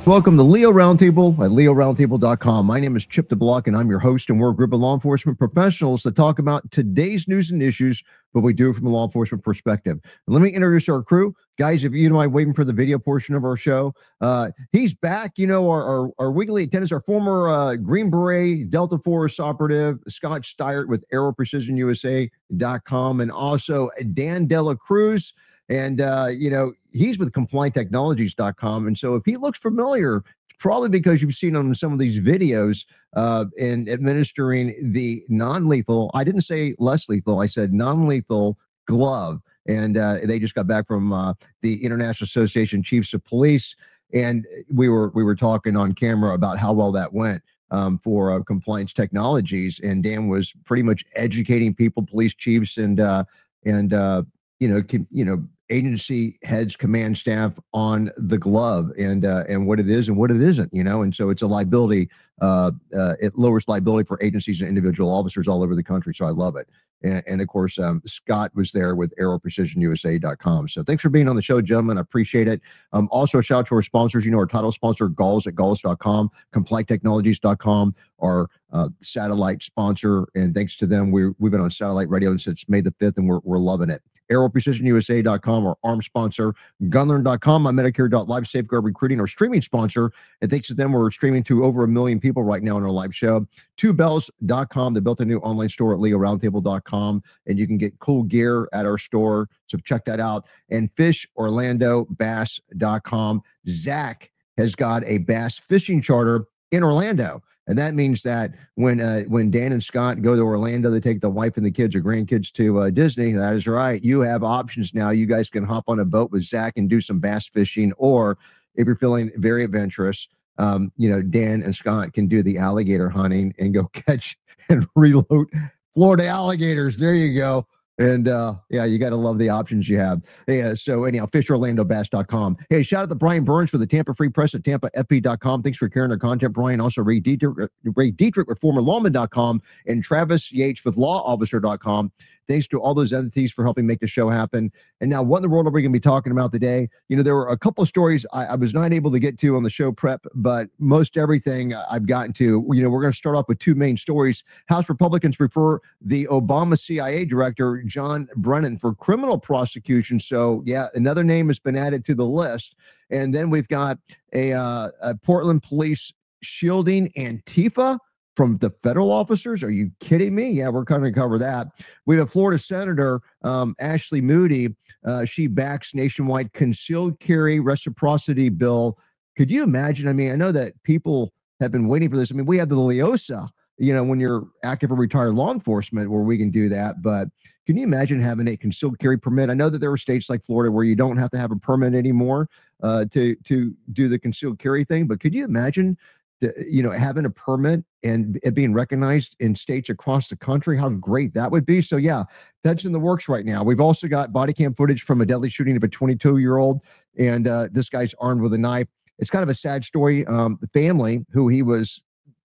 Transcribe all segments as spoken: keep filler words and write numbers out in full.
Welcome to Leo Roundtable at leo roundtable dot com. My name is Chip DeBlock, and I'm your host, and we're a group of law enforcement professionals that talk about today's news and issues, but we do it from a law enforcement perspective. And let me introduce our crew. Guys, if you don't mind waiting for the video portion of our show, uh, he's back. You know, our, our, our weekly attendants, our former uh, Green Beret Delta Force operative, Scott Steyert with Aero Precision U S A dot com, and also Dan Dela Cruz. And, uh, you know, he's with compliant technologies dot com. And so if he looks familiar, it's probably because you've seen him in some of these videos uh, in administering the non-lethal, I didn't say less lethal, I said non-lethal glove. And uh, they just got back from uh, the International Association of Chiefs of Police. And we were we were talking on camera about how well that went um, for uh, Compliance Technologies. And Dan was pretty much educating people, police chiefs, and, uh, and uh, you know, can, you know, agency heads, command staff on the glove and uh, and what it is and what it isn't, you know, and so it's a liability. Uh, uh, it lowers liability for agencies and individual officers all over the country. So I love it. And, and of course, um, Scott was there with Aero Precision U S A dot com. So thanks for being on the show, gentlemen. I appreciate it. Um, also, a shout out to our sponsors. You know, our title sponsor, Galls at Galls dot com, compliant technologies dot com, our uh, satellite sponsor. And thanks to them, we we've been on satellite radio since May the fifth, and we're we're loving it. Aero Precision U S A dot com, our arm sponsor, gunlearn dot com, my Medicare dot live, Safeguard Recruiting, our streaming sponsor. And thanks to them, we're streaming to over a million people right now on our live show. two bells dot com, they built a new online store at leo roundtable dot com, and you can get cool gear at our store. So check that out. And fish orlando bass dot com. Zach has got a bass fishing charter in Orlando. And that means that when uh, when Dan and Scott go to Orlando, they take the wife and the kids or grandkids to uh, Disney. That is right. You have options now. You guys can hop on a boat with Zach and do some bass fishing. Or if you're feeling very adventurous, um, you know, Dan and Scott can do the alligator hunting and go catch and reload Florida alligators. There you go. And uh, yeah, you got to love the options you have. Yeah, so anyhow, fish orlando bass dot com. Hey, shout out to Brian Burns for the Tampa Free Press at tampa f p dot com. Thanks for carrying our content, Brian. Also, Ray Dietrich, Ray Dietrich with former lawman dot com and Travis Yates with law officer dot com. Thanks to all those entities for helping make the show happen. And now, what in the world are we going to be talking about today? You know, there were a couple of stories I, I was not able to get to on the show prep, but most everything I've gotten to. You know, we're going to start off with two main stories. House Republicans refer the Obama C I A director, John Brennan, for criminal prosecution. So, yeah, another name has been added to the list. And then we've got a, uh, a Portland police shielding Antifa from the federal officers. Are you kidding me? Yeah, we're going to cover that. We have a Florida Senator, um, Ashley Moody. Uh, she backs nationwide concealed carry reciprocity bill. Could you imagine? I mean, I know that people have been waiting for this. I mean, we have the LEOSA, you know, when you're active or retired law enforcement where we can do that. But can you imagine having a concealed carry permit? I know that there are states like Florida where you don't have to have a permit anymore uh, to, to do the concealed carry thing. But could you imagine The, you know, having a permit and it being recognized in states across the country? How great that would be. So yeah, that's in the works right now. We've also got body cam footage from a deadly shooting of a twenty-two year old. And uh, this guy's armed with a knife. It's kind of a sad story. Um, the family who he was,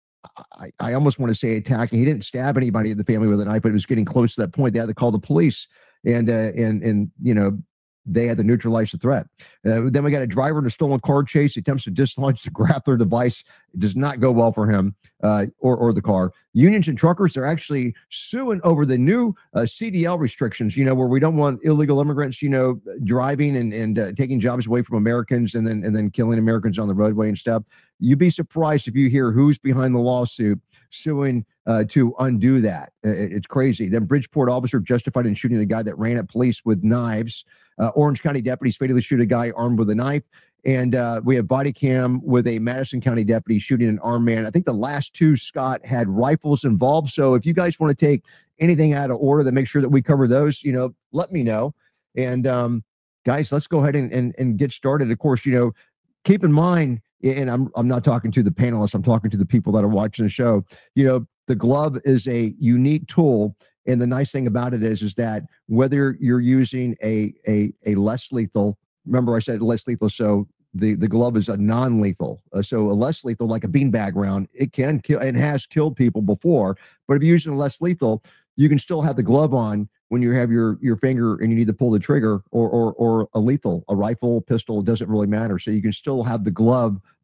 I, I almost want to say attacking. He didn't stab anybody in the family with a knife, but it was getting close to that point. They had to call the police and, uh, and, and, you know, they had to neutralize the threat. Uh, then we got a driver in a stolen car chase. He attempts to dislodge the grappler device. It does not go well for him uh, or, or the car. Unions and truckers are actually suing over the new uh, C D L restrictions, you know, where we don't want illegal immigrants, you know, driving and, and uh, taking jobs away from Americans and then and then killing Americans on the roadway and stuff. You'd be surprised if you hear who's behind the lawsuit suing uh, to undo that. It, it's crazy. Then Bridgeport officer justified in shooting a guy that ran at police with knives. Uh, Orange County deputies fatally shoot a guy armed with a knife. And uh, we have body cam with a Madison County deputy shooting an armed man. I think the last two, Scott, had rifles involved. So if you guys want to take anything out of order, then make sure that we cover those, you know, let me know. And um, guys, let's go ahead and, and, and get started. Of course, you know, keep in mind, and I'm I'm not talking to the panelists, I'm talking to the people that are watching the show. You know, the glove is a unique tool. And the nice thing about it is, is that whether you're using a a a less lethal, remember I said less lethal, so the, the glove is a non-lethal. Uh, so a less lethal, like a beanbag round, it can kill and has killed people before. But if you're using a less lethal, you can still have the glove on when you have your your finger and you need to pull the trigger, or or or a lethal, a rifle, pistol, it doesn't really matter. So you can still have the glove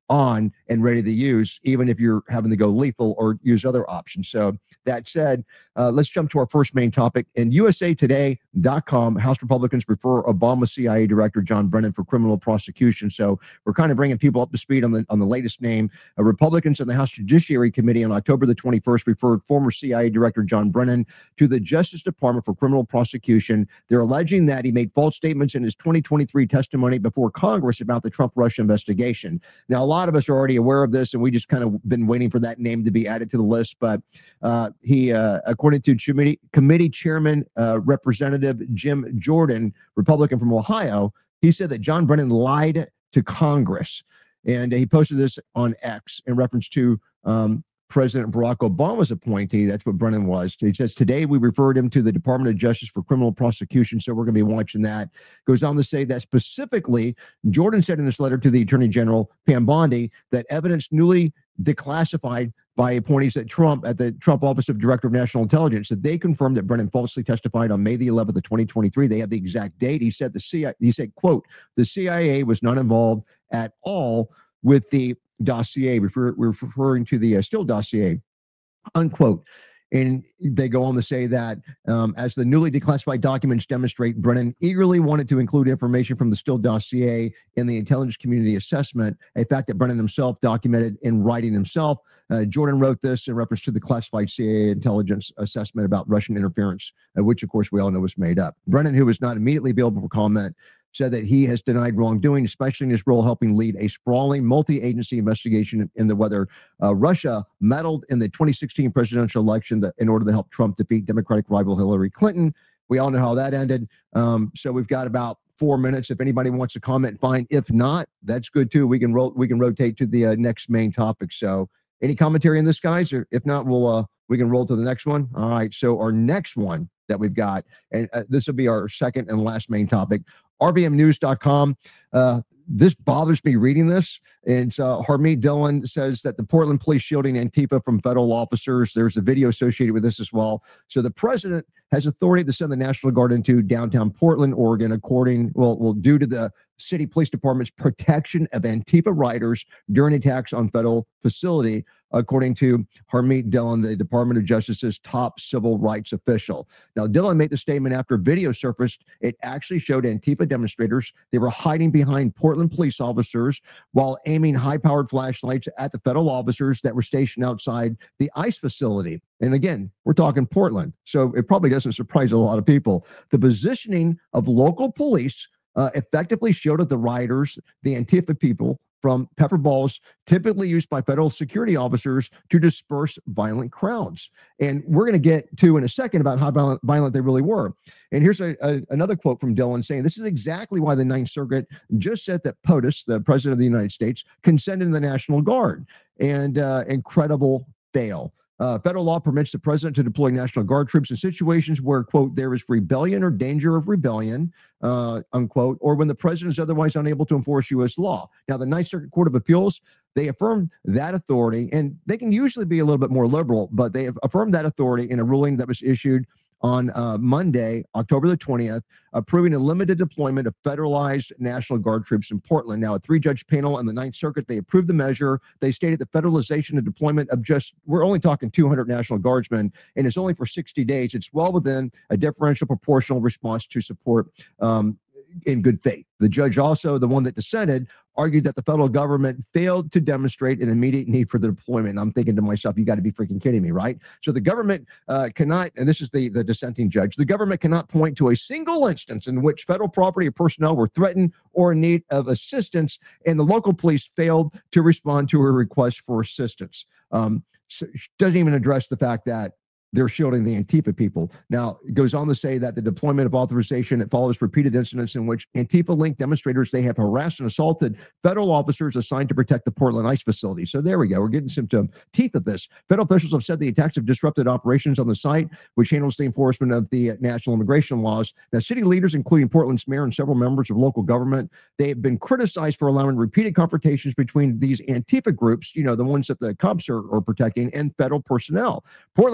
on and ready to use, even if you're having to go lethal or use other options. So that said, uh, let's jump to our first main topic. In U S A Today dot com, House Republicans prefer Obama C I A Director John Brennan for criminal prosecution. So we're kind of bringing people up to speed on the on the latest name. Uh, Republicans in the House Judiciary Committee on October the twenty-first referred former C I A Director John Brennan to the Justice Department for criminal prosecution. They're alleging that he made false statements in his twenty twenty-three testimony before Congress about the Trump-Russia investigation. Now, a lot of us are already aware of this, and we just kind of been waiting for that name to be added to the list. But uh, he, uh, according to committee, committee chairman, uh, Representative Jim Jordan, Republican from Ohio, he said that John Brennan lied to Congress. And he posted this on X in reference to um, President Barack Obama's appointee. That's what Brennan was. He says, today we referred him to the Department of Justice for criminal prosecution. So we're going to be watching that. Goes on to say that specifically, Jordan said in this letter to the Attorney General, Pam Bondi, that evidence newly declassified by appointees at Trump at the Trump Office of Director of National Intelligence, that they confirmed that Brennan falsely testified on May the eleventh of twenty twenty-three. They have the exact date. He said the C I A, he said, quote, the C I A was not involved at all with the dossier. Refer, we're referring to the uh, Steele dossier, unquote. And they go on to say that um, as the newly declassified documents demonstrate, Brennan eagerly wanted to include information from the Steele dossier in the intelligence community assessment, a fact that Brennan himself documented in writing himself. Uh, Jordan wrote this in reference to the classified C I A intelligence assessment about Russian interference, uh, which, of course, we all know was made up. Brennan, who was not immediately available for comment, said that he has denied wrongdoing, especially in his role helping lead a sprawling multi-agency investigation into whether uh, Russia meddled in the twenty sixteen presidential election that, in order to help Trump defeat Democratic rival Hillary Clinton. We all know how that ended. Um, so we've got about four minutes. If anybody wants to comment, fine. If not, that's good too. We can roll. We can rotate to the uh, next main topic. So any commentary on this, guys? Or if not, we'll uh, we can roll to the next one. All right. So our next one that we've got, and uh, this will be our second and last main topic. R V M news dot com. Uh, this bothers me reading this. And uh, Harmeet Dillon says that the Portland police shielding Antifa from federal officers. There's a video associated with this as well. So the president has authority to send the National Guard into downtown Portland, Oregon, according, well, well, due to the city police department's protection of Antifa riders during attacks on federal facility, according to Harmeet Dillon, the Department of Justice's top civil rights official. Now, Dillon made the statement after video surfaced. It actually showed Antifa demonstrators. They were hiding behind Portland police officers while aiming high-powered flashlights at the federal officers that were stationed outside the ICE facility. And again, we're talking Portland, so it probably doesn't surprise a lot of people. The positioning of local police uh, effectively shielded the rioters, the Antifa people, from pepper balls typically used by federal security officers to disperse violent crowds. And we're going to get to in a second about how violent, violent they really were. And here's a, a, another quote from Dillon saying, this is exactly why the Ninth Circuit just said that POTUS, the President of the United States, consented to the National Guard. And uh, incredible fail. Uh, federal law permits the president to deploy National Guard troops in situations where, quote, there is rebellion or danger of rebellion, uh, unquote, or when the president is otherwise unable to enforce U S law. Now, the Ninth Circuit Court of Appeals, they affirmed that authority, and they can usually be a little bit more liberal, but they have affirmed that authority in a ruling that was issued on uh, Monday, October the twentieth, approving a limited deployment of federalized National Guard troops in Portland. Now, a three-judge panel in the Ninth Circuit, they approved the measure. They stated the federalization and deployment of just, we're only talking two hundred National Guardsmen, and it's only for sixty days. It's well within a differential proportional response to support um, in good faith. The judge also, the one that dissented, argued that the federal government failed to demonstrate an immediate need for the deployment. And I'm thinking to myself, you got to be freaking kidding me, right? So the government uh, cannot, and this is the, the dissenting judge, the government cannot point to a single instance in which federal property or personnel were threatened or in need of assistance, and the local police failed to respond to a request for assistance. Um, so doesn't even address the fact that they're shielding the Antifa people. Now, it goes on to say that the deployment of authorization, it follows repeated incidents in which Antifa-linked demonstrators, they have harassed and assaulted federal officers assigned to protect the Portland ICE facility. So there we go. We're getting some to teeth of this. Federal officials have said the attacks have disrupted operations on the site, which handles the enforcement of the national immigration laws. Now, city leaders, including Portland's mayor and several members of local government, they have been criticized for allowing repeated confrontations between these Antifa groups, you know, the ones that the cops are, are protecting, and federal personnel. Portland police officers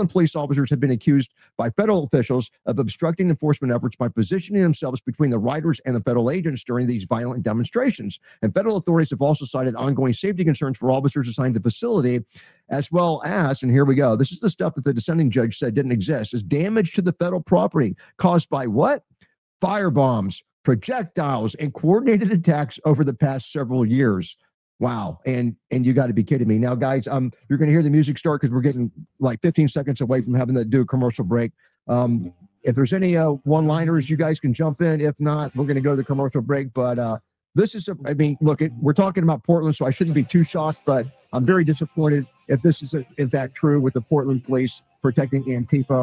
officers have been accused by federal officials of obstructing enforcement efforts by positioning themselves between the riders and the federal agents during these violent demonstrations. And federal authorities have also cited ongoing safety concerns for officers assigned to the facility, as well as, and here we go, this is the stuff that the dissenting judge said didn't exist, is damage to the federal property caused by what? Firebombs, projectiles, and coordinated attacks over the past several years. Wow. And and you got to be kidding me. Now, guys, um, you're going to hear the music start because we're getting like fifteen seconds away from having to do a commercial break. Um, if there's any uh, one-liners, you guys can jump in. If not, we're going to go to the commercial break. But uh, this is, a, I mean, look, it, we're talking about Portland, so I shouldn't be too shocked, but I'm very disappointed if this is, a, in fact, true with the Portland police protecting Antifa.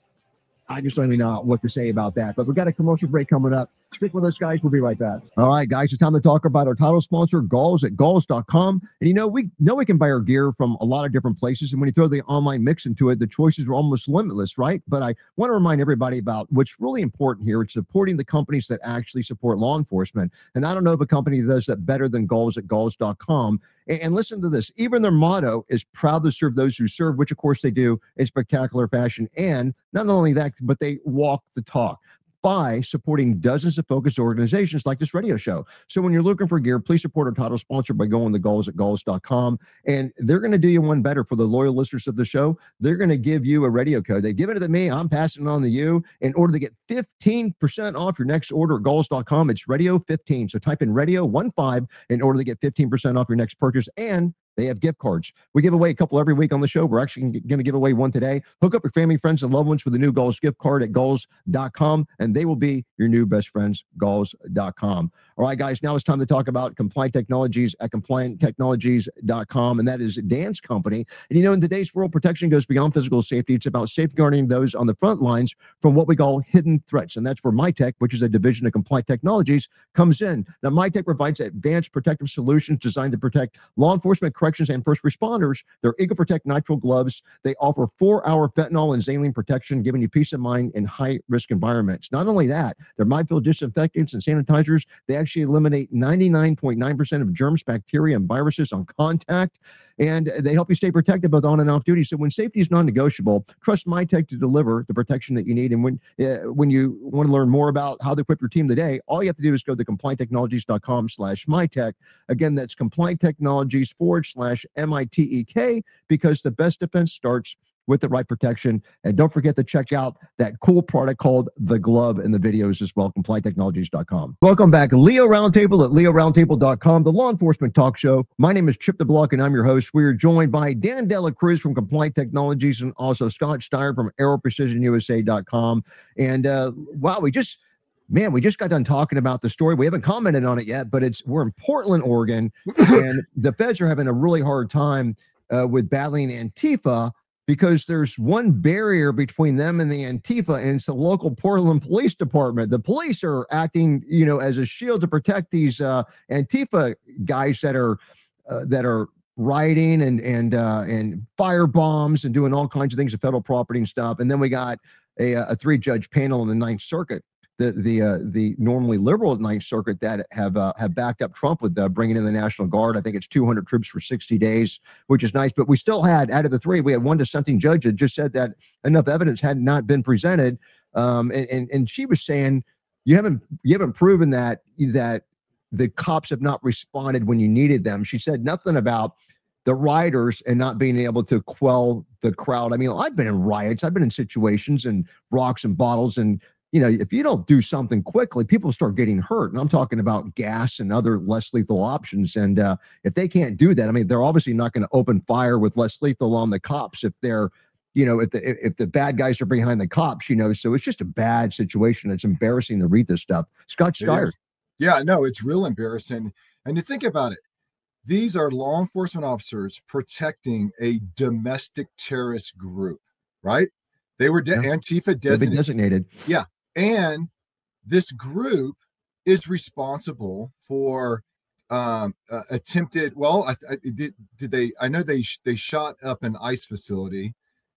I just don't even know what to say about that. But we've got a commercial break coming up. Stick with us, guys. We'll be right back. All right, guys, it's time to talk about our title sponsor, Galls at Galls dot com. And, you know, we know we can buy our gear from a lot of different places. And when you throw the online mix into it, the choices are almost limitless, right? But I want to remind everybody about what's really important here. It's supporting the companies that actually support law enforcement. And I don't know of a company that does that better than Galls at Galls dot com. And, and listen to this. Even their motto is proud to serve those who serve, which, of course, they do in spectacular fashion. And not only that, but they walk the talk by supporting dozens of focused organizations like this radio show. So when you're looking for gear, please support our title sponsor by going to Galls at Galls dot com. And they're going to do you one better for the loyal listeners of the show. They're going to give you a radio code. They've given it to me. I'm passing it on to you in order to get fifteen percent off your next order at Galls dot com. It's radio fifteen. So type in radio one five in order to get fifteen percent off your next purchase. And they have gift cards. We give away a couple every week on the show. We're actually going to give away one today. Hook up your family, friends, and loved ones with the new Galls gift card at Galls dot com, and they will be your new best friends, Galls dot com. All right, guys, now it's time to talk about Compliant Technologies at Compliant Technologies dot com, and that is Dan's company. And, you know, in today's world, protection goes beyond physical safety. It's about safeguarding those on the front lines from what we call hidden threats, and that's where MyTech, which is a division of Compliant Technologies, comes in. Now, MyTech provides advanced protective solutions designed to protect law enforcement, corrections, and first responders. Their EcoProtect nitrile gloves, they offer four-hour fentanyl and saline protection, giving you peace of mind in high-risk environments. Not only that, their MyField disinfectants and sanitizers, they actually eliminate ninety-nine point nine percent of germs, bacteria, and viruses on contact, and they help you stay protected both on and off duty. So when safety is non-negotiable, trust MyTech to deliver the protection that you need. And when uh, when you want to learn more about how to equip your team today, all you have to do is go to compliant technologies dot com slash MyTech. Again, that's Compliant Technologies forward slash M I T E K, because the best defense starts with the right protection. And don't forget to check out that cool product called The Glove in the videos as well, compliant technologies dot com. Welcome back. Leo Roundtable at leo roundtable dot com, the law enforcement talk show. My name is Chip DeBlock, and I'm your host. We are joined by Dan Dela Cruz from Compliant Technologies and also Scott Steyer from aero precision U S A dot com. And uh, wow, we just... Man, we just got done talking about the story. We haven't commented on it yet, but it's we're in Portland, Oregon, and the feds are having a really hard time uh, with battling Antifa because there's one barrier between them and the Antifa, and it's the local Portland Police Department. The police are acting, you know, as a shield to protect these uh, Antifa guys that are uh, that are rioting and and uh, and fire bombs and doing all kinds of things to federal property and stuff. And then we got a, a three-judge panel in the Ninth Circuit. The the uh, the normally liberal Ninth Circuit that have uh, have backed up Trump with uh, bringing in the National Guard. I think it's two hundred troops for sixty days, which is nice. But we still had, out of the three, we had one dissenting judge that just said that enough evidence had not been presented, um, and, and and she was saying you haven't you haven't proven that that the cops have not responded when you needed them. She said nothing about the rioters and not being able to quell the crowd. I mean, I've been in riots, I've been in situations and rocks and bottles and. You know, if you don't do something quickly, people start getting hurt. And I'm talking about gas and other less lethal options. And uh, if they can't do that, I mean, they're obviously not going to open fire with less lethal on the cops if they're, you know, if the if the bad guys are behind the cops, you know. So it's just a bad situation. It's embarrassing to read this stuff. Scott Steyer. Yeah, no, it's real embarrassing. And to think about it, these are law enforcement officers protecting a domestic terrorist group, right? They were de- yeah. Antifa designated. designated. Yeah. And this group is responsible for um, uh, attempted. Well, I, I, did, did they? I know they they shot up an ICE facility.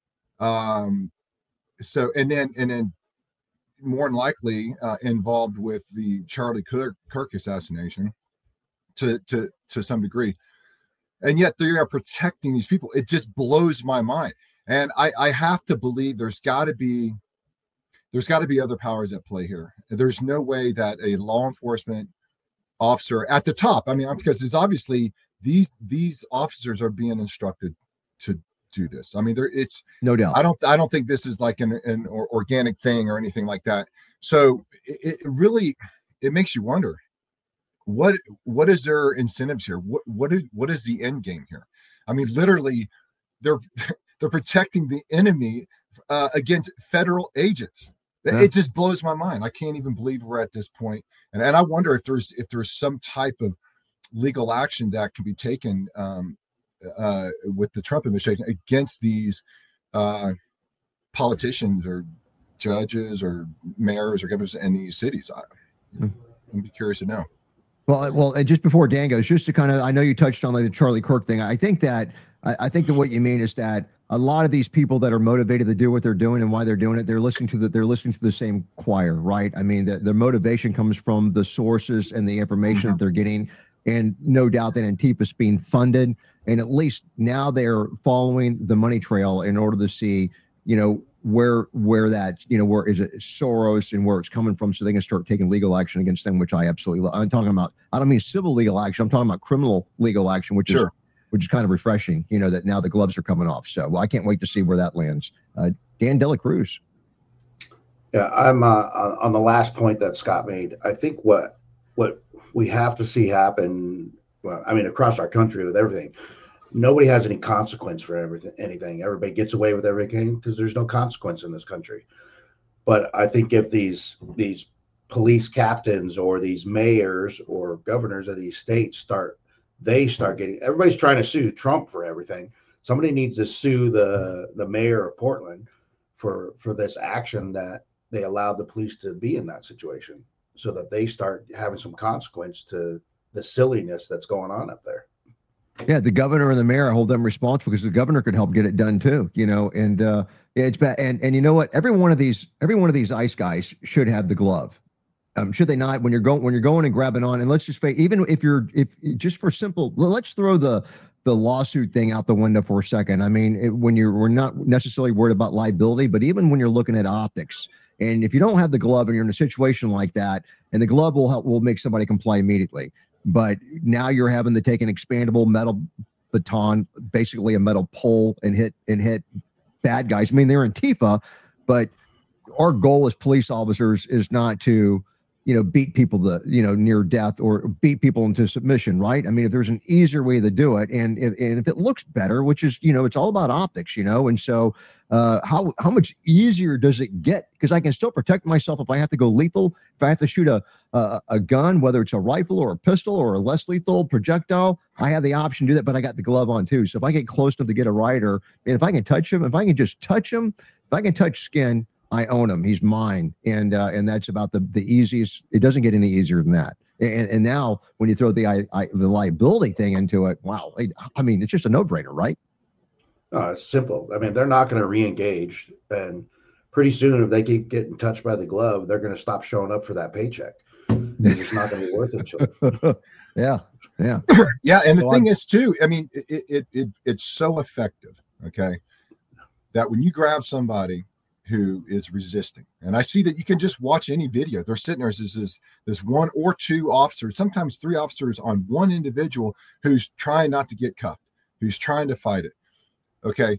Um, so and then and then more than likely uh, involved with the Charlie Kirk, Kirk assassination to to to some degree. And yet they are protecting these people. It just blows my mind. And I, I have to believe there's got to be there's got to be other powers at play here. There's no way that a law enforcement officer at the top, I mean, because it's obviously these these officers are being instructed to do this. I mean, there it's no doubt. I don't I don't think this is like an, an organic thing or anything like that. So it, it really it makes you wonder what what is their incentives here? What what is, what is the end game here? I mean, literally, they're they're protecting the enemy uh, against federal agents. Yeah. It just blows my mind. I can't even believe we're at this point. And and I wonder if there's if there's some type of legal action that can be taken um, uh, with the Trump administration against these uh, politicians or judges or mayors or governors in these cities. I, mm. I'd be curious to know. Well, well, and just before Dan goes, just to kind of, I know you touched on like the Charlie Kirk thing. I think that, I, I think that what you mean is that a lot of these people that are motivated to do what they're doing and why they're doing it, they're listening to the, they're listening to the same choir, right? I mean, the, their motivation comes from the sources and the information mm-hmm. that they're getting. And no doubt that Antifa's being funded. And at least now they're following the money trail in order to see, you know, where where that, you know, where is it Soros and where it's coming from so they can start taking legal action against them, which I absolutely love. I'm talking about, I don't mean civil legal action. I'm talking about criminal legal action, which sure. is which is kind of refreshing, you know, that now the gloves are coming off. So well, I can't wait to see where that lands. Uh, Dan Dela Cruz. Yeah, I'm uh, on the last point that Scott made. I think what what we have to see happen, well, I mean, across our country with everything, nobody has any consequence for everything, anything. Everybody gets away with everything because there's no consequence in this country. But I think if these these police captains or these mayors or governors of these states start, they start getting, everybody's trying to sue Trump for everything. Somebody needs to sue the the mayor of Portland for for this action that they allowed the police to be in that situation, so that they start having some consequence to the silliness that's going on up there. Yeah, the governor and the mayor, hold them responsible because the governor could help get it done too, you know. And uh, it's bad. And and you know what? Every one of these, every one of these ICE guys should have the glove. Um, should they not? When you're going, when you're going and grabbing on, and let's just say, even if you're, if just for simple, let's throw the the lawsuit thing out the window for a second. I mean, it, when you're, we're not necessarily worried about liability, but even when you're looking at optics, and if you don't have the glove and you're in a situation like that, and the glove will help, will make somebody comply immediately. But now you're having to take an expandable metal baton, basically a metal pole, and hit and hit bad guys. I mean, they're Antifa, but our goal as police officers is not to, you know, beat people the, you know, near death or beat people into submission, right? I mean, if there's an easier way to do it, and if and if it looks better, which is, you know, it's all about optics, you know, and so uh, how how much easier does it get? Because I can still protect myself if I have to go lethal, if I have to shoot a a, a gun, whether it's a rifle or a pistol or a less lethal projectile, I have the option to do that, but I got the glove on too. So if I get close enough to get a rider, and if I can touch him, if I can just touch him, if I can touch skin, I own him. He's mine. And uh, and that's about the, the easiest. It doesn't get any easier than that. And, and now when you throw the I, I, the liability thing into it, wow. I, I mean, it's just a no-brainer, right? No, it's simple. I mean, they're not going to re-engage. And pretty soon, if they keep getting touched by the glove, they're going to stop showing up for that paycheck. It's not going to be worth it to them. Yeah. Yeah. Yeah. And the so thing I'm, is, too, I mean, it, it it it's so effective, okay, that when you grab somebody who is resisting, and I see that you can just watch any video, they're sitting there as this this one or two officers, sometimes three officers on one individual who's trying not to get cuffed, who's trying to fight it. Okay,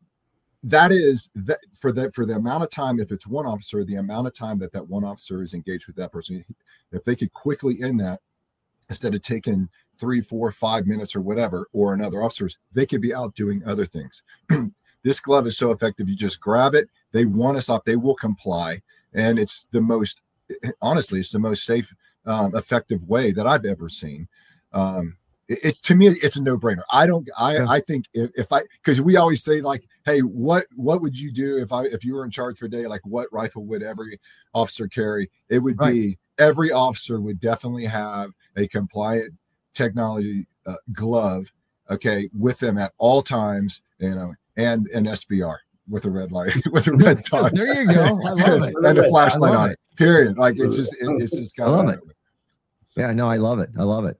that is that for that for the amount of time, if it's one officer, the amount of time that that one officer is engaged with that person, if they could quickly end that instead of taking three, four, five minutes or whatever, or another officers, they could be out doing other things. This glove is so effective. You just grab it. They want to stop. They will comply. And it's the most, honestly, it's the most safe, um, effective way that I've ever seen. Um, it, it to me, it's a no brainer. I don't, I, yeah. I think if, if I, cause we always say like, hey, what, what would you do if I, if you were in charge for a day, like what rifle would every officer carry? It would right. be every officer would definitely have a compliant technology uh, glove. Okay. With them at all times, you know, and an S B R with a red light, with a red dot. There you go. I love it. And a flashlight on it. Period. Like it's just, it, it's just. I love it. So. Yeah, no, I love it. I love it.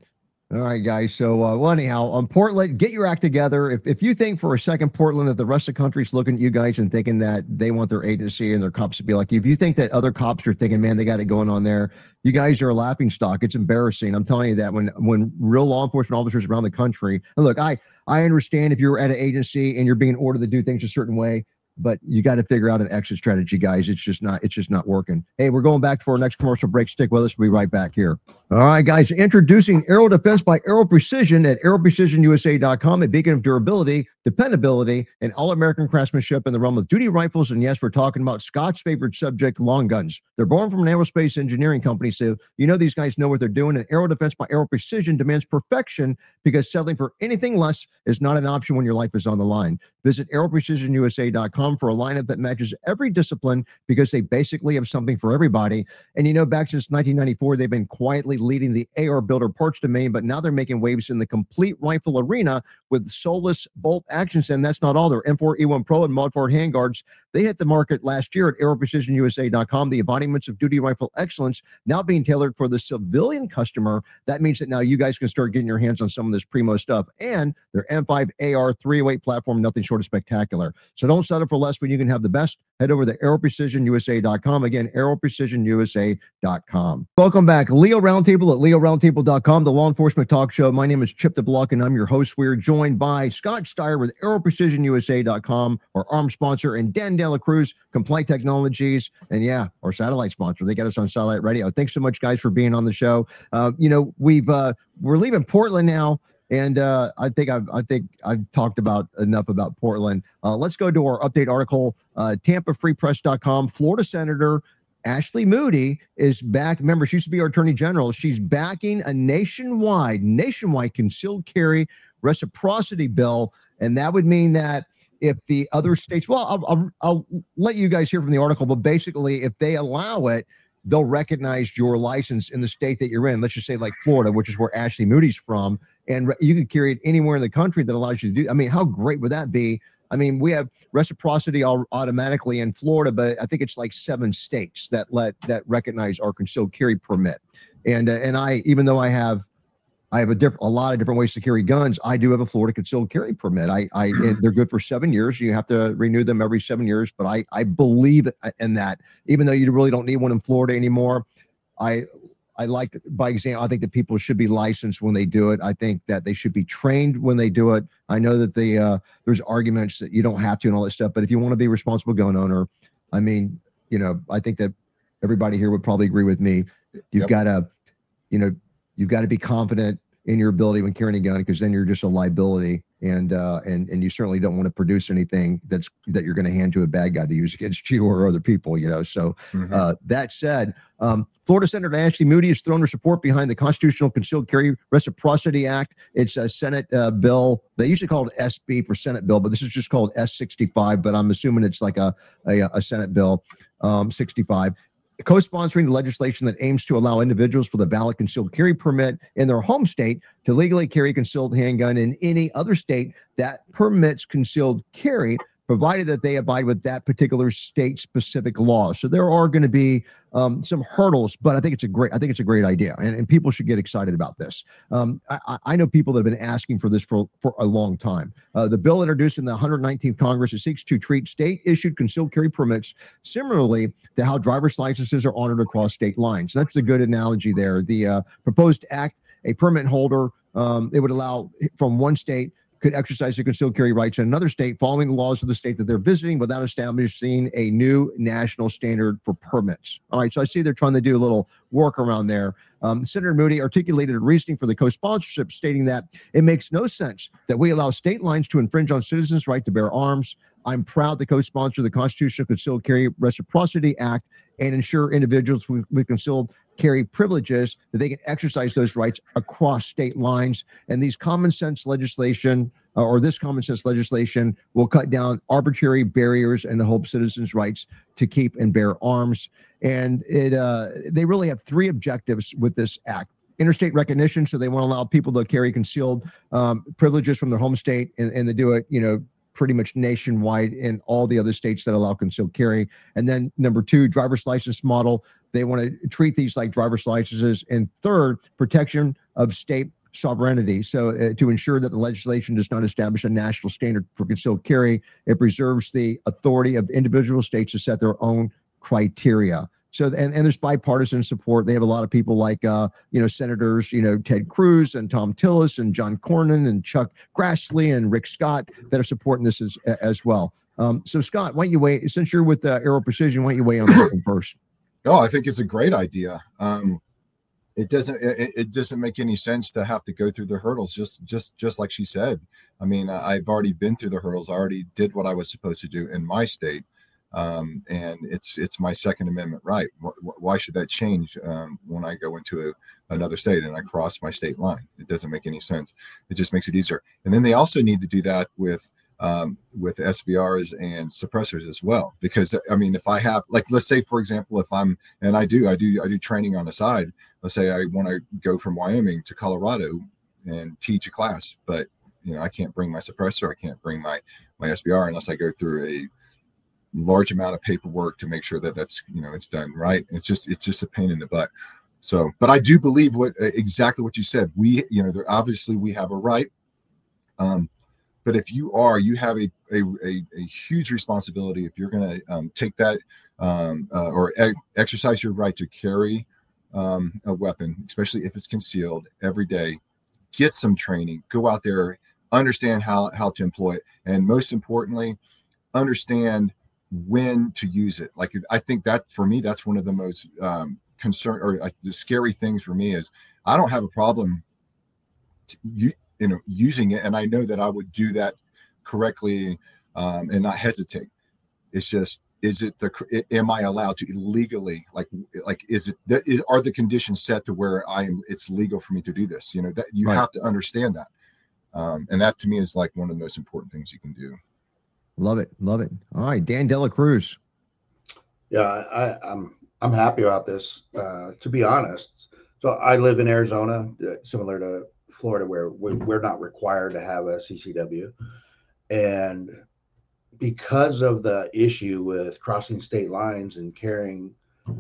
All right, guys. So, uh, well, anyhow, on Portland, get your act together. If if you think for a second, Portland, that the rest of the country's looking at you guys and thinking that they want their agency and their cops to be like you, if you think that other cops are thinking, man, they got it going on there, you guys are a laughing stock. It's embarrassing. I'm telling you that when when real law enforcement officers around the country, and look, I I understand if you're at an agency and you're being ordered to do things a certain way, but you got to figure out an exit strategy, guys. It's just not, it's just not working. Hey, we're going back for our next commercial break. Stick with us. We'll be right back here. All right, guys, introducing Aero Defense by Aero Precision at aero precision u s a dot com, a beacon of durability, dependability, and all-American craftsmanship in the realm of duty rifles. And yes, we're talking about Scott's favorite subject, long guns. They're born from an aerospace engineering company, so you know these guys know what they're doing. And Aero Defense by Aero Precision demands perfection because settling for anything less is not an option when your life is on the line. Visit aero precision u s a dot com for a lineup that matches every discipline because they basically have something for everybody. And you know, back since nineteen ninety-four, they've been quietly leading the A R builder parts domain, but now they're making waves in the complete rifle arena with Solus bolt actions. And that's not all. Their M four E one Pro and Mod four handguards, they hit the market last year at aero precision u s a dot com. The embodiments of duty rifle excellence now being tailored for the civilian customer. That means that now you guys can start getting your hands on some of this primo stuff. And their M five A R three oh eight platform, nothing short of spectacular. So don't settle for less when you can have the best. Head over to aero precision u s a dot com. Again, aero precision u s a dot com. Welcome back. Leo Roundtable at leo roundtable dot com, the law enforcement talk show. My name is Chip DeBlock, and I'm your host. We're joined by Scott Steyer with aero precision u s a dot com, our arm sponsor, and Dan Dela Cruz, Compliant Technologies, and yeah, our satellite sponsor. They got us on satellite radio. Thanks so much, guys, for being on the show. Uh, you know, we've uh, we're leaving Portland now. And uh, I think I've I think I've talked about enough about Portland. Uh, let's go to our update article. Uh, Tampa Free Press dot com. Florida Senator Ashley Moody is back. Remember, she used to be our Attorney General. She's backing a nationwide, nationwide concealed carry reciprocity bill, and that would mean that if the other states, well, I'll, I'll, I'll let you guys hear from the article, but basically, if they allow it, they'll recognize your license in the state that you're in. Let's just say like Florida, which is where Ashley Moody's from. And you can carry it anywhere in the country that allows you to do. I mean, how great would that be? I mean, we have reciprocity all automatically in Florida, but I think it's like seven states that let that recognize our concealed carry permit. And uh, and I, even though I have, I have a different, a lot of different ways to carry guns, I do have a Florida concealed carry permit. I, I, they're good for seven years. You have to renew them every seven years. But I, I believe in that, even though you really don't need one in Florida anymore. I. I like, by example, I think that people should be licensed when they do it. I think that they should be trained when they do it. I know that the uh, there's arguments that you don't have to and all that stuff, but if you want to be a responsible gun owner, I mean, you know, I think that everybody here would probably agree with me. You've yep. got to, you know, you've got to be confident in your ability when carrying a gun, because then you're just a liability, and uh, and and you certainly don't want to produce anything that's that you're going to hand to a bad guy to use against you or other people, you know. So mm-hmm. uh, that said, um, Florida Senator Ashley Moody has thrown her support behind the Constitutional Concealed Carry Reciprocity Act. It's a Senate uh, bill. They usually call it S B for Senate bill, but this is just called S sixty-five. But I'm assuming it's like a a, a Senate bill, um, sixty-five. Co-sponsoring the legislation that aims to allow individuals with a valid concealed carry permit in their home state to legally carry a concealed handgun in any other state that permits concealed carry, provided that they abide with that particular state-specific law. So there are going to be um, some hurdles, but I think it's a great, I think it's a great idea, and, and people should get excited about this. Um, I, I know people that have been asking for this for, for a long time. Uh, the bill introduced in the one hundred nineteenth Congress, it seeks to treat state-issued concealed carry permits similarly to how driver's licenses are honored across state lines. That's a good analogy there. The uh, proposed act, a permit holder, um, it would allow from one state could exercise their concealed carry rights in another state following the laws of the state that they're visiting without establishing a new national standard for permits. All right, so I see they're trying to do a little workaround there. Um, Senator Moody articulated a reasoning for the co-sponsorship, stating that it makes no sense that we allow state lines to infringe on citizens' right to bear arms. I'm proud to co-sponsor the Constitutional Concealed Carry Reciprocity Act and ensure individuals with, with concealed carry privileges that they can exercise those rights across state lines. And these common sense legislation, uh, or this common sense legislation, will cut down arbitrary barriers and hold citizens' rights to keep and bear arms. And it, uh, they really have three objectives with this act. Interstate recognition, so they want to allow people to carry concealed um, privileges from their home state, and, and they do it, you know, pretty much nationwide in all the other states that allow concealed carry. And then number two, driver's license model. They want to treat these like driver's licenses. And third, protection of state sovereignty. So uh, to ensure that the legislation does not establish a national standard for concealed carry, it preserves the authority of individual states to set their own criteria. So, and, and there's bipartisan support. They have a lot of people like, uh, you know, Senators, you know, Ted Cruz and Tom Tillis and John Cornyn and Chuck Grassley and Rick Scott that are supporting this as, as well. Um, so, Scott, why don't you weigh, since you're with uh, Aero Precision, why don't you weigh on that one first? Oh, I think it's a great idea. Um, it doesn't it, it doesn't make any sense to have to go through the hurdles, just just just like she said. I mean, I've already been through the hurdles. I already did what I was supposed to do in my state. Um, and it's it's my Second Amendment right. Why should that change um, when I go into a, another state and I cross my state line? It doesn't make any sense. It just makes it easier. And then they also need to do that with um, with S V Rs and suppressors as well. Because I mean, if I have, like, let's say for example, if I'm and I do I do I do training on the side. Let's say I want to go from Wyoming to Colorado and teach a class, but you know I can't bring my suppressor. I can't bring my my S V R unless I go through a large amount of paperwork to make sure that that's, you know, it's done right. It's just, it's just a pain in the butt. So, but I do believe what exactly what you said. We, you know, there obviously we have a right. Um, but if you are, you have a, a, a, a huge responsibility. If you're going to um, take that um, uh, or e- exercise your right to carry um, a weapon, especially if it's concealed every day, get some training, go out there, understand how, how to employ it. And most importantly, understand when to use it. Like, I think that for me, that's one of the most um, concern or uh, the scary things for me is I don't have a problem, to, you, you know, using it. And I know that I would do that correctly um, and not hesitate. It's just, is it the, am I allowed to legally, like, like, is it, is, are the conditions set to where I am, it's legal for me to do this? You know, that you right. have to understand that. Um, and that to me is like one of the most important things you can do. Love it. Love it. All right. Dan Dela Cruz. Yeah, I, I'm I'm happy about this, uh, to be honest. So I live in Arizona, uh, similar to Florida, where we, we're not required to have a C C W. And because of the issue with crossing state lines and carrying,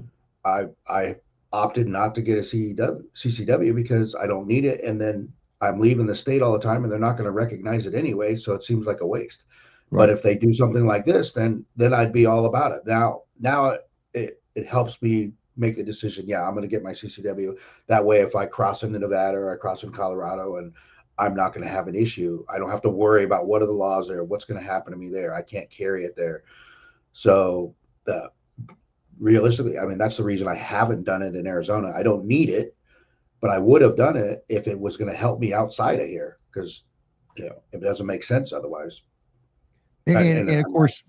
I I opted not to get a C C W because I don't need it. And then I'm leaving the state all the time and they're not going to recognize it anyway. So it seems like a waste. Right. But if they do something like this, then then I'd be all about it. Now, now it it, it helps me make the decision. Yeah, I'm going to get my C C W. That way, if I cross into Nevada or I cross in Colorado, and I'm not going to have an issue, I don't have to worry about what are the laws there, what's going to happen to me there. I can't carry it there. So, the realistically, I mean, that's the reason I haven't done it in Arizona. I don't need it, but I would have done it if it was going to help me outside of here, because you know it doesn't make sense otherwise. And, and, and, and of course,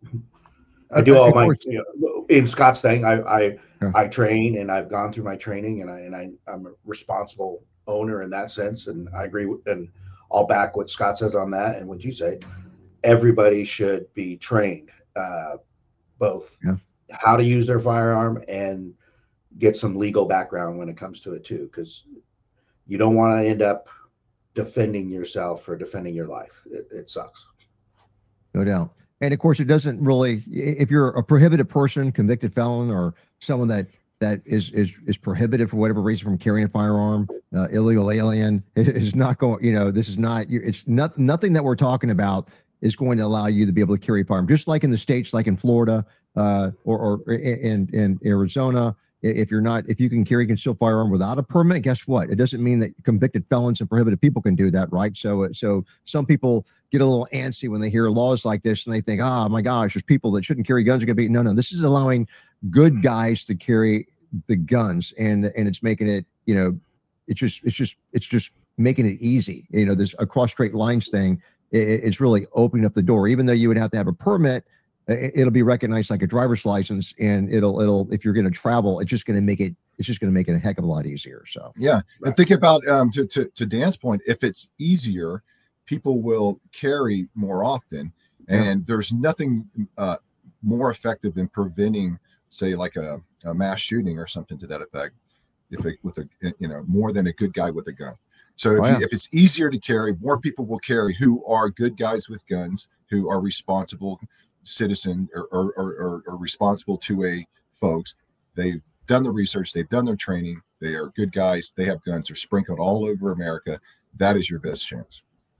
I do all my you know, in Scott's thing. I I, yeah. I train and I've gone through my training and I and I I'm a responsible owner in that sense. And I agree with, and I'll back what Scott says on that and what you say. Everybody should be trained, uh, both yeah. how to use their firearm and get some legal background when it comes to it too, because you don't want to end up defending yourself or defending your life. It, it sucks. No doubt. And of course, it doesn't really, if you're a prohibited person, convicted felon, or someone that that is is is prohibited for whatever reason from carrying a firearm, uh, illegal alien, it is not going, you know, this is not, it's not, nothing that we're talking about is going to allow you to be able to carry a firearm. Just like in the States, like in Florida uh, or, or in, in Arizona, if you're not, if you can carry concealed firearm without a permit, guess what? It doesn't mean that convicted felons and prohibited people can do that, right? So, so some people get a little antsy when they hear laws like this, and they think, "Oh my gosh, there's people that shouldn't carry guns are going to be." No, no, this is allowing good guys to carry the guns, and and it's making it, you know, it's just, it's just, it's just making it easy. You know, this across straight lines thing, it, it's really opening up the door. Even though you would have to have a permit, it'll be recognized like a driver's license, and it'll it'll if you're going to travel, it's just going to make it it's just going to make it a heck of a lot easier. So yeah, and think about um to to to Dan's point, if it's easier, people will carry more often, and yeah. there's nothing uh more effective in preventing, say, like a, a mass shooting or something to that effect, if it with a you know more than a good guy with a gun. So if, oh, yeah. you, if it's easier to carry, more people will carry who are good guys with guns, who are responsible citizen or, or, or, or responsible to a folks. They've done the research, they've done their training, They are good guys. They have guns. They're sprinkled all over America. That is your best chance.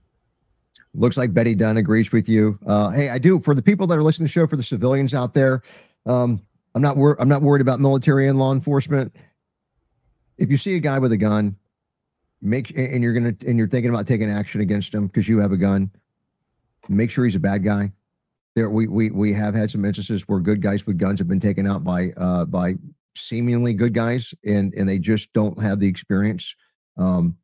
Looks like Betty Dunn agrees with you. Uh, hey, I do. For the people that are listening to the show, for the civilians out there, um, I'm not wor- I'm not worried about military and law enforcement. If you see a guy with a gun, make and you're gonna and you're thinking about taking action against him because you have a gun, make sure he's a bad guy. There, we we we have had some instances where good guys with guns have been taken out by uh, by seemingly good guys, and and they just don't have the experience um,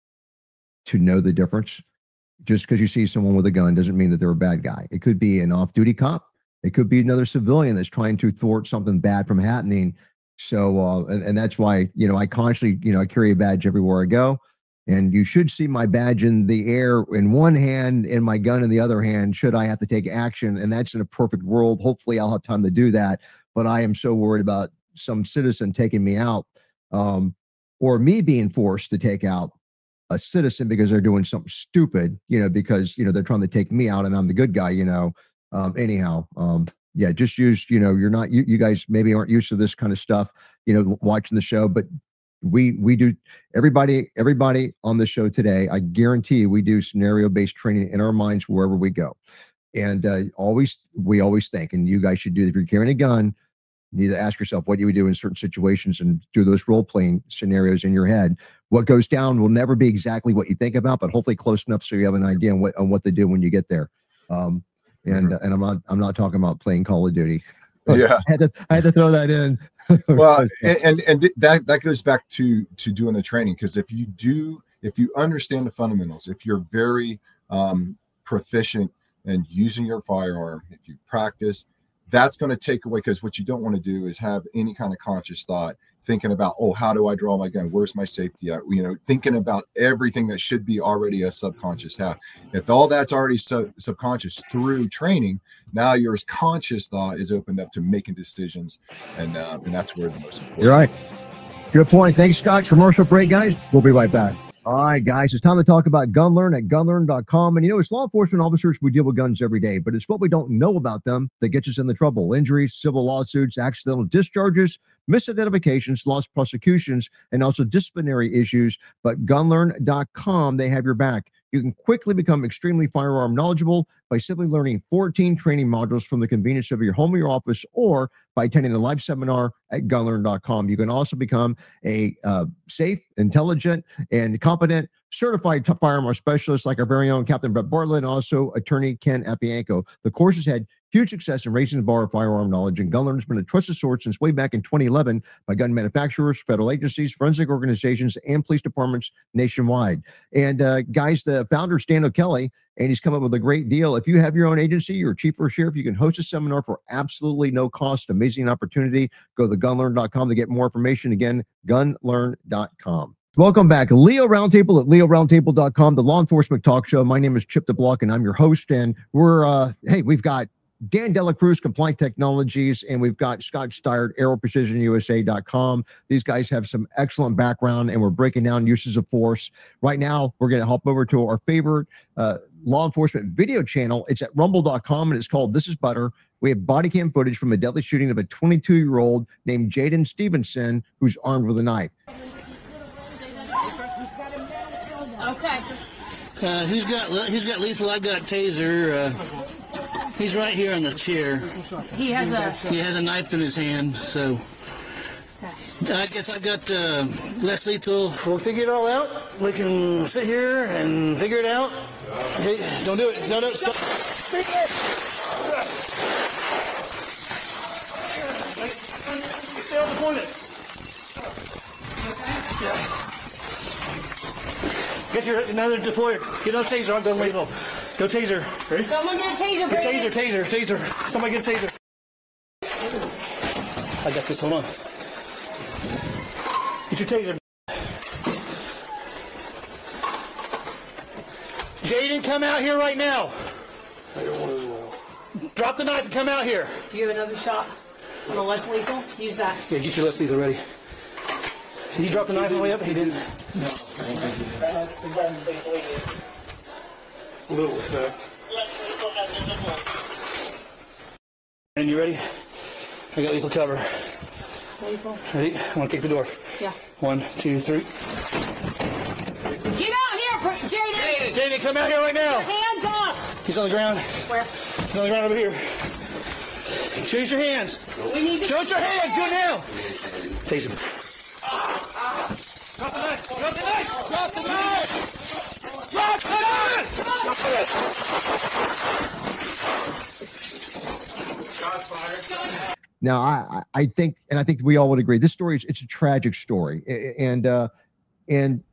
to know the difference. Just because you see someone with a gun doesn't mean that they're a bad guy. It could be an off-duty cop. It could be another civilian that's trying to thwart something bad from happening. So, uh, and, and that's why, you know, I constantly, you know, I carry a badge everywhere I go. And you should see my badge in the air in one hand and my gun in the other hand, should I have to take action. And that's in a perfect world. Hopefully I'll have time to do that. But I am so worried about some citizen taking me out, um, or me being forced to take out a citizen because they're doing something stupid, you know, because, you know, they're trying to take me out and I'm the good guy, you know. Um, anyhow, um, yeah, just use, you know, you're not, you, you guys maybe aren't used to this kind of stuff, you know, watching the show, but we, we do, everybody, everybody on the show today, I guarantee you, we do scenario-based training in our minds wherever we go. And uh, always, we always think, and you guys should do, if you're carrying a gun, you need to ask yourself, what do you do in certain situations, and do those role-playing scenarios in your head. What goes down will never be exactly what you think about, but hopefully close enough so you have an idea on what, on what to do when you get there. Um, and mm-hmm. and I'm not I'm not talking about playing Call of Duty. Yeah, I had to I had to throw that in. Well, and, and and that that goes back to to doing the training, because if you do, if you understand the fundamentals, if you're very um, proficient in using your firearm, if you practice, that's going to take away, because what you don't want to do is have any kind of conscious thought thinking about, oh, how do I draw my gun? Where's my safety at? You know, thinking about everything that should be already a subconscious have. If all that's already sub- subconscious through training, now your conscious thought is opened up to making decisions, and uh, and that's where the most important. You're right. Good point. Thanks, Scott. Commercial break, guys. We'll be right back. All right, guys, it's time to talk about GunLearn at gun learn dot com. And, you know, as law enforcement officers, we deal with guns every day, but it's what we don't know about them that gets us in the trouble. Injuries, civil lawsuits, accidental discharges, misidentifications, lost prosecutions, and also disciplinary issues. But gun learn dot com, they have your back. You can quickly become extremely firearm knowledgeable by simply learning fourteen training modules from the convenience of your home or your office, or by attending a live seminar at gun learn dot com. You can also become a uh, safe, intelligent, and competent certified t- firearm specialist like our very own Captain Brett Bartlett, and also attorney Ken Appianco. The course has had huge success in raising the bar of firearm knowledge, and GunLearn has been a trusted source since way back in twenty eleven by gun manufacturers, federal agencies, forensic organizations, and police departments nationwide. And uh, guys, the founder, Stan O'Kelly, and he's come up with a great deal. If you have your own agency, you're a chief or sheriff, you can host a seminar for absolutely no cost. Amazing opportunity. Go to gun learn dot com to get more information. Again, gun learn dot com. Welcome back. Leo Roundtable at leo roundtable dot com, the law enforcement talk show. My name is Chip DeBlock, and I'm your host. And we're, uh, hey, we've got Dan Dela Cruz, Compliant Technologies, and we've got Scott Stiert, aero precision u s a dot com. These guys have some excellent background, and we're breaking down uses of force. Right now, we're going to hop over to our favorite uh, law enforcement video channel. It's at rumble dot com, and it's called This is Butter. We have body cam footage from a deadly shooting of a twenty-two-year-old named Jaden Stevenson, who's armed with a knife. Okay. Uh, who's got who's got lethal? I got taser. Uh, he's right here on the chair. He has a he has a knife in his hand. So I guess I got uh, less lethal. We'll figure it all out. We can sit here and figure it out. Hey, don't do it. No, no, stop. Stay on the point. Yeah. Get your another deployer. Get no taser. I'm done lethal. Go taser. Ready? Someone get a taser, Get Brady. taser, taser, taser. Somebody get a taser. I got this. Hold on. Get your taser. Jaden, come out here right now. I don't want to know. Drop the knife and come out here. Do you have another shot on a less lethal? Use that. Yeah, get your less lethal ready. Did he drop the knife on the way up? He didn't. No. Little effect. And you ready? I got lethal cover. lethal. Ready? I'm gonna kick the door. Yeah. One, two, three. Get out here, Pr- Jaden! Jaden, come out here right now. Hands up! He's on the ground. Where? He's on the ground over here. Show us your hands. We need to Show us your hands. Do it now. Tase him. Drop the knife. Drop the knife. Drop the knife. Drop the knife. Drop the knife. Now, I, I think, and I think we all would agree, this story is, it's a tragic story, A- and uh, and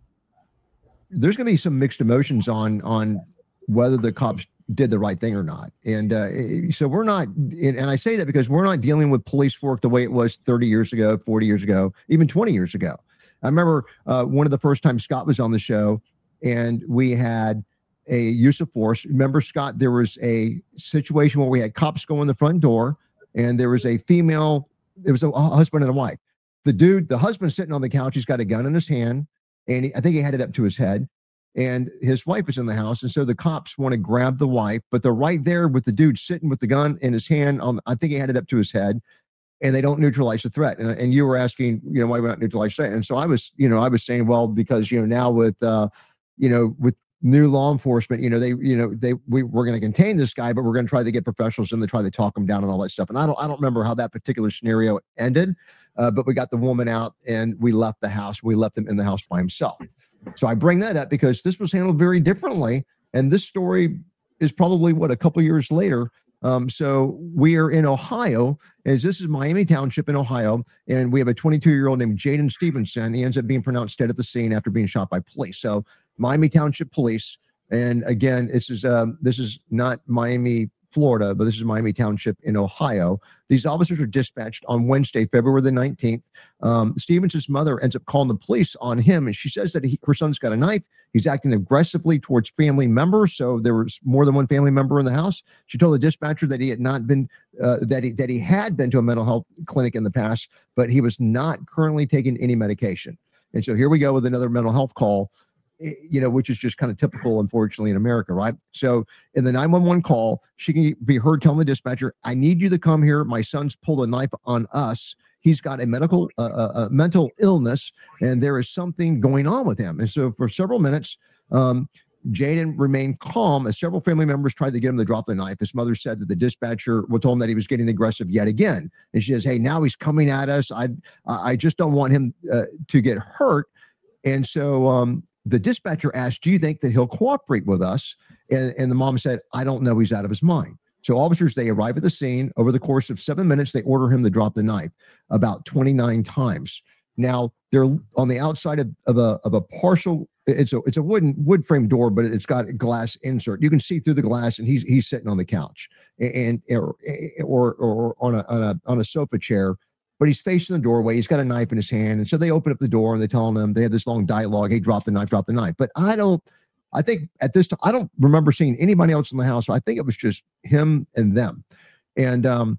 there's going to be some mixed emotions on on whether the cops did the right thing or not. And uh, so we're not, and, and I say that because we're not dealing with police work the way it was thirty years ago, forty years ago, even twenty years ago. I remember uh, one of the first times Scott was on the show, and we had a use of force. Remember, Scott, there was a situation where we had cops go in the front door, and there was a female, there was a husband and a wife. The dude, the husband sitting on the couch, he's got a gun in his hand, and he, I think he had it up to his head, and his wife is in the house. And so the cops want to grab the wife, but they're right there with the dude sitting with the gun in his hand on, I think he had it up to his head, and they don't neutralize the threat. And, and you were asking, you know, why we not neutralize the threat? And so I was, you know, I was saying, well, because, you know, now with, uh, you know, with new law enforcement, you know, they, you know, they, we, we're going to contain this guy, but we're going to try to get professionals in to try to talk him down and all that stuff. And I don't, I don't remember how that particular scenario ended, uh, but we got the woman out and we left the house. We left him in the house by himself. So I bring that up because this was handled very differently. And this story is probably what, a couple years later. Um, so we are in Ohio, as this is Miami Township in Ohio, and we have a twenty-two year old named Jaden Stevenson. He ends up being pronounced dead at the scene after being shot by police. So Miami Township Police, and again, this is um, this is not Miami, Florida, but this is Miami Township in Ohio. These officers are dispatched on Wednesday, February the nineteenth. Um, Stevenson's mother ends up calling the police on him, and she says that he, her son's got a knife. He's acting aggressively towards family members, so there was more than one family member in the house. She told the dispatcher that he had not been, uh, that he that he had been to a mental health clinic in the past, but he was not currently taking any medication. And so here we go with another mental health call, you know, which is just kind of typical, unfortunately, in America, right? So in the nine one one call, she can be heard telling the dispatcher, I need you to come here. My son's pulled a knife on us. He's got a medical, uh, uh, mental illness, and there is something going on with him. And so for several minutes, um, Jaden remained calm as several family members tried to get him to drop the knife. His mother said that the dispatcher told him that he was getting aggressive yet again. And she says, hey, now he's coming at us. I, I just don't want him uh, to get hurt. And so, um, the dispatcher asked, do you think that he'll cooperate with us? And, and the mom said, I don't know. He's out of his mind. So officers, they arrive at the scene. Over the course of seven minutes, they order him to drop the knife about twenty-nine times. Now, they're on the outside of, of a of a partial, it's a it's a wooden wood frame door, but it's got a glass insert. You can see through the glass, and he's he's sitting on the couch and or or, or on a on a on a sofa chair. But he's facing the doorway. He's got a knife in his hand. And so they open up the door and they tell him, they have this long dialogue. Hey, drop the knife, drop the knife. But I don't, I think at this time, I don't remember seeing anybody else in the house. So I think it was just him and them. And um,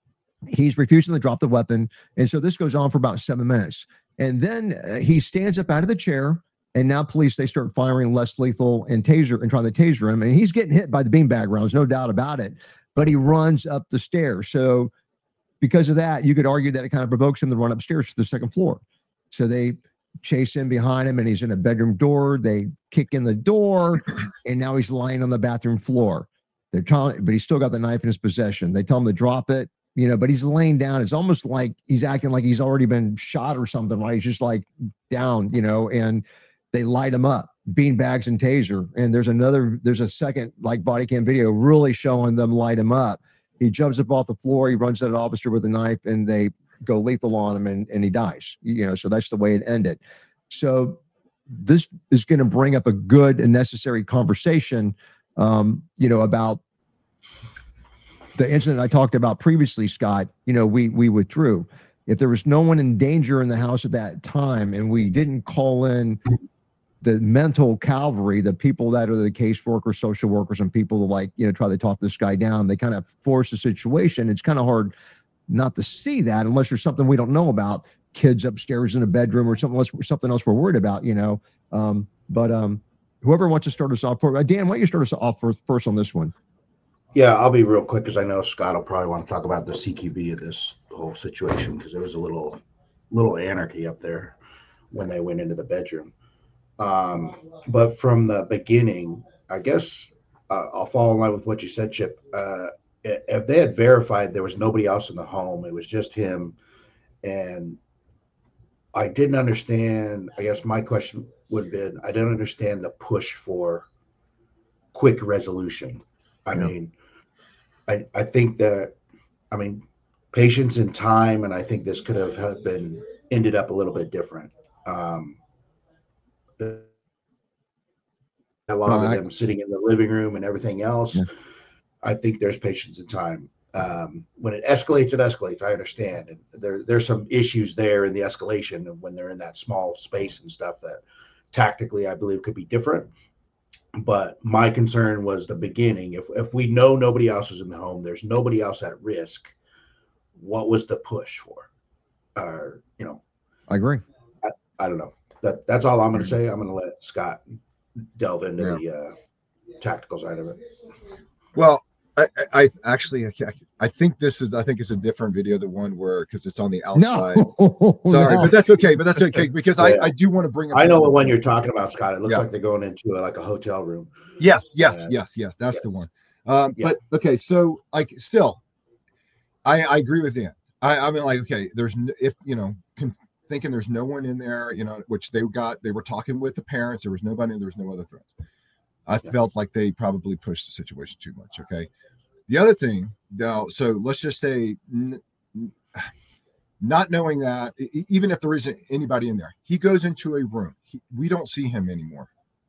he's refusing to drop the weapon. And so this goes on for about seven minutes. And then uh, he stands up out of the chair. And now police, they start firing less lethal and taser and trying to taser him. And he's getting hit by the beanbag rounds, no doubt about it. But he runs up the stairs. So because of that, you could argue that it kind of provokes him to run upstairs to the second floor. So they chase him behind him, and he's in a bedroom door. They kick in the door, and now he's lying on the bathroom floor. They're telling, but he's still got the knife in his possession. They tell him to drop it, you know, but he's laying down. It's almost like he's acting like he's already been shot or something, right? He's just like down, you know, and they light him up, bean bags and taser. And there's another, there's a second like body cam video really showing them light him up. He jumps up off the floor. He runs at an officer with a knife, and they go lethal on him, and, and he dies. You know, so that's the way it ended. So this is going to bring up a good and necessary conversation, um, you know, about the incident I talked about previously, Scott. You know, we we withdrew. If there was no one in danger in the house at that time, and we didn't call in the mental cavalry, the people that are the caseworkers, social workers, and people that like, you know, try to talk this guy down, they kind of force the situation. It's kind of hard not to see that unless there's something we don't know about, kids upstairs in a bedroom or something else, something else we're worried about, you know. Um, but um, whoever wants to start us off, for, uh, Dan, why don't you start us off first, first on this one? Yeah, I'll be real quick because I know Scott will probably want to talk about the C Q B of this whole situation because it was a little little anarchy up there when they went into the bedroom. Um, but from the beginning, I guess uh, I'll fall in line with what you said, Chip. Uh, if they had verified there was nobody else in the home, it was just him. And I didn't understand, I guess my question would have been, I don't understand the push for quick resolution. I yeah. mean, I, I think that, I mean, patience and time, and I think this could have been ended up a little bit different. Um, the, a lot uh, of them I, sitting in the living room and everything else. Yeah. I think there's patience and time. Um, when it escalates, it escalates. I understand, and there there's some issues there in the escalation of when they're in that small space and stuff that tactically I believe could be different. But my concern was the beginning. If if we know nobody else is in the home, there's nobody else at risk. What was the push for? Uh, you know, I agree. I, I don't know. That that's all I'm going to say. I'm going to let Scott delve into yeah. the uh, tactical side of it. Well, I, I actually I, I think this is I think it's a different video, the one where because it's on the outside. No. Sorry, no. but that's okay. But that's okay because yeah. I, I do want to bring up. I know what one you're talking about, Scott. It looks yeah. like they're going into a, like a hotel room. Yes, yes, uh, yes, yes. That's yes. the one. Um, yeah. But okay, so like still, I I agree with Dan. I I mean like okay, there's if you know con- thinking there's no one in there, you know, which they got they were talking with the parents. There was nobody. There was no other threats. I yeah. felt like they probably pushed the situation too much. Okay. The other thing, now, so let's just say, n- n- not knowing that, e- even if there isn't anybody in there, he goes into a room. He, we don't see him anymore.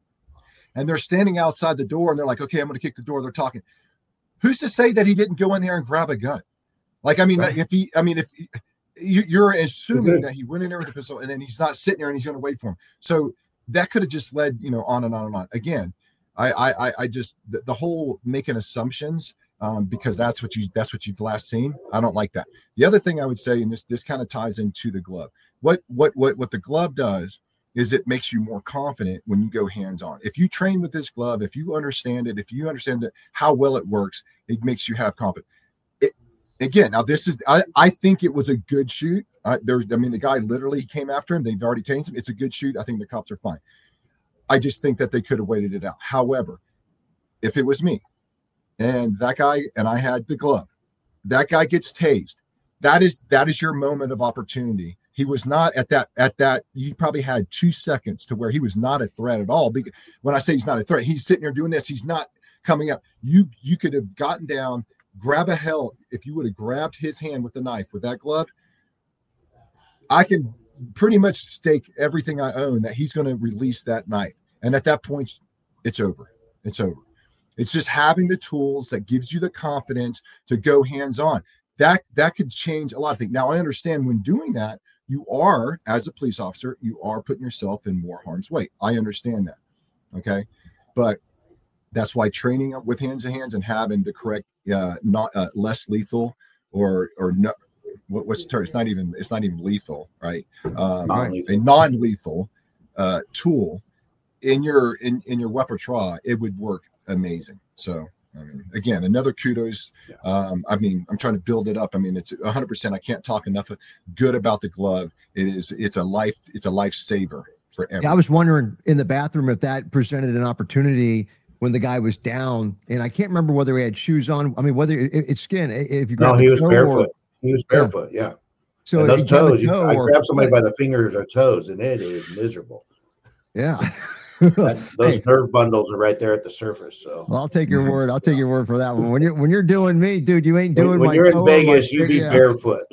And they're standing outside the door and they're like, okay, I'm going to kick the door. They're talking. Who's to say that he didn't go in there and grab a gun? Like, I mean, right. if he, I mean, if he, you, you're assuming that he went in there with a pistol and then he's not sitting there and he's going to wait for him. So that could have just led, you know, on and on and on. Again, I, I, I just, the, the whole making assumptions, Um, because that's what you that's what you've last seen. I don't like that. The other thing I would say, and this this kind of ties into the glove. What what what what the glove does is it makes you more confident when you go hands-on. If you train with this glove, if you understand it, if you understand it, how well it works, it makes you have confidence. It, again, now this is I, I think it was a good shoot. I, there's I mean the guy literally came after him. They've already tased him. It's a good shoot. I think the cops are fine. I just think that they could have waited it out. However, if it was me, and that guy and I had the glove, that guy gets tased. That is that is your moment of opportunity. He was not at that at that. You probably had two seconds to where he was not a threat at all. Because when I say he's not a threat, he's sitting there doing this. He's not coming up. You you could have gotten down, grab a hell. If you would have grabbed his hand with the knife with that glove, I can pretty much stake everything I own that he's going to release that knife. And at that point, it's over. It's over. It's just having the tools that gives you the confidence to go hands-on. That that could change a lot of things. Now, I understand when doing that, you are, as a police officer, you are putting yourself in more harm's way. I understand that. Okay. But that's why training with hands to hands and having the correct, uh, not uh, less lethal or, or no, what, what's the term? It's not even, it's not even lethal, right? Um, non-lethal. A non-lethal uh, tool in your, in, in your repertoire, it would work amazing. So, I mean, again, another kudos. Um, I mean, I'm trying to build it up. I mean, it's one hundred percent. I can't talk enough good about the glove. It is, it's a life, it's a lifesaver for everyone. Yeah, I was wondering in the bathroom if that presented an opportunity when the guy was down, and I can't remember whether he had shoes on. I mean, whether it, it's skin. If you no, he was barefoot. Or, he was barefoot. Yeah. yeah. So and those toes, you, toe I grab somebody foot. by the fingers or toes, and it is miserable. Yeah. That, those hey. nerve bundles are right there at the surface. So well, I'll take your word. I'll take your word for that one. When you're when you're doing me, dude, you ain't doing when, when my you're in Vegas, my, you be yeah. barefoot.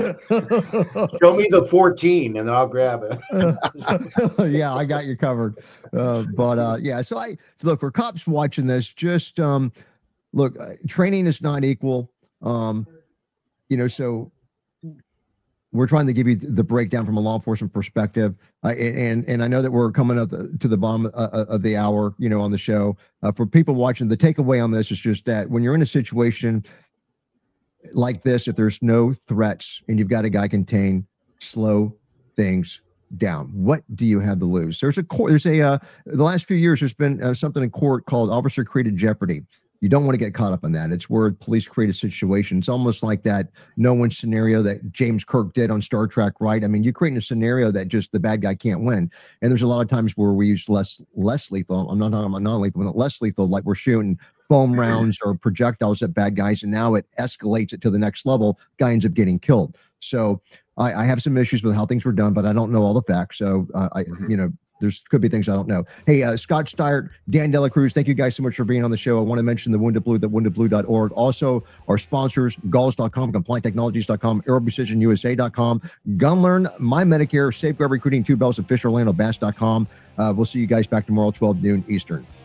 Show me the fourteen, and then I'll grab it. Yeah, I got you covered. Uh, but uh, yeah, so I so look for cops watching this. Just um, look, uh, training is not equal. Um, you know, so. We're trying to give you the breakdown from a law enforcement perspective, uh, and and I know that we're coming up to the bottom uh, of the hour, you know, on the show. Uh, for people watching, the takeaway on this is just that when you're in a situation like this, if there's no threats and you've got a guy contained, slow things down. What do you have to lose? There's a court. There's a uh, the last few years there's been uh, something in court called officer created jeopardy. You don't want to get caught up in that. It's where police create a situation. It's almost like that no win scenario that James Kirk did on Star Trek, right? I mean, you're creating a scenario that just the bad guy can't win. And there's a lot of times where we use less less lethal. I'm not talking about non-lethal, but less lethal, like we're shooting foam rounds or projectiles at bad guys, and now it escalates it to the next level. Guy ends up getting killed. So I, I have some issues with how things were done, but I don't know all the facts. So uh, I, you know. There's could be things I don't know. Hey, uh, Scott Stiert, Dan Dela Cruz, thank you guys so much for being on the show. I want to mention the Wounded Blue, the wounded blue dot org. Also, our sponsors, galls dot com, compliant technologies dot com, aero precision u s a dot com, Gunlearn, My Medicare, Safeguard Recruiting, Two Bells, and Fish Orlando Bass dot com. Uh, we'll see you guys back tomorrow, twelve noon Eastern.